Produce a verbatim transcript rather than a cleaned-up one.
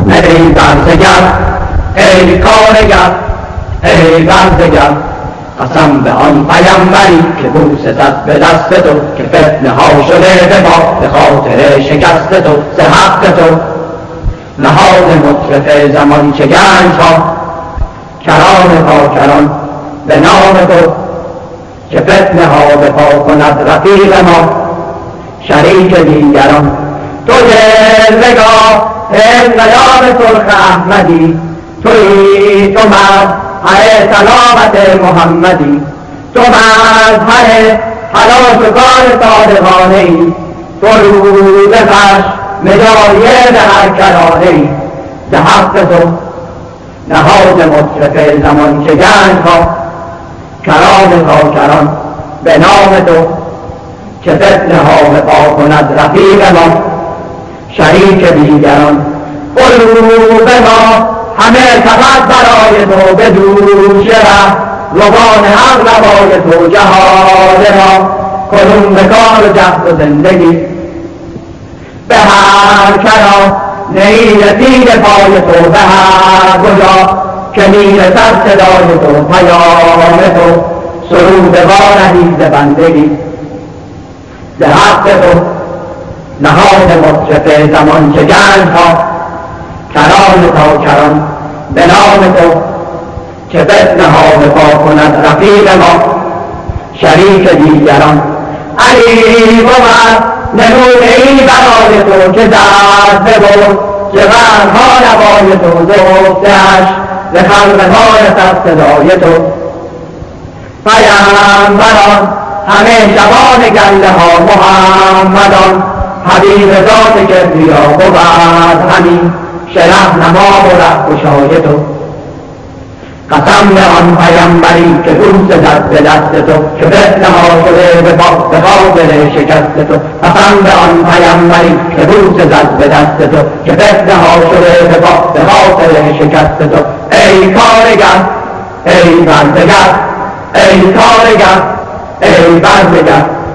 ای برزگر ای کارگر ای برزگر قسم به آن پیمبری که بوسه زد به دست تو که فتنه ها شده به ما به خاطر شکست تو ز حق تو نهاد مطرف زمان چه گنج ها کران پاکران به نام تو که فتنه ها به پا کند رفیق ما شریک دیگران تو جلوه‌گاه انقلاب سرخ احمدی تویی تو مظهر سلامت محمدی تو مظهر حلاج و کار صادقانه ای تو روز خشم جایه به هر کرانه ای ز حق تو نهاد مطرف زمان چه گنج ها کران کاکران به نام تو که فتنه ها به پا کند رفیق ما شریک دیگران قلوب ما همه فقط برای تو به دوش ره روان حق روای تو جهاد ما کنون به کار و جهد و زندگی به هر کرا نهی رسید پای تو به هر کجا که میرسد صدای تو پیام تو سرود وارهی ز بندگی ز حق تو نهاد مطرف زمان چه گنج ها کران تا کران به نام تو که فتنه ها به پا کند رفیق ما شریک دیگران علی بود نمونه ای برای تو که دست ببرد ز غمها نوای تو ز گفته‌اش ز خلق ها رسد صدای تو پیمبران همه شبان گله ها محمدان حبیب ذات کبریا بود همین شرح نما و ره گشای تو قسم به آن پیمبری که بوسه زد به دست تو که فتنه ها شده به خاطر شکست تو قسم به آن پیمبری که بوسه زد به دست تو که فتنه ها شده به خاطر شکست تو ای کارگر ای برزگر ای کارگر ای برزگر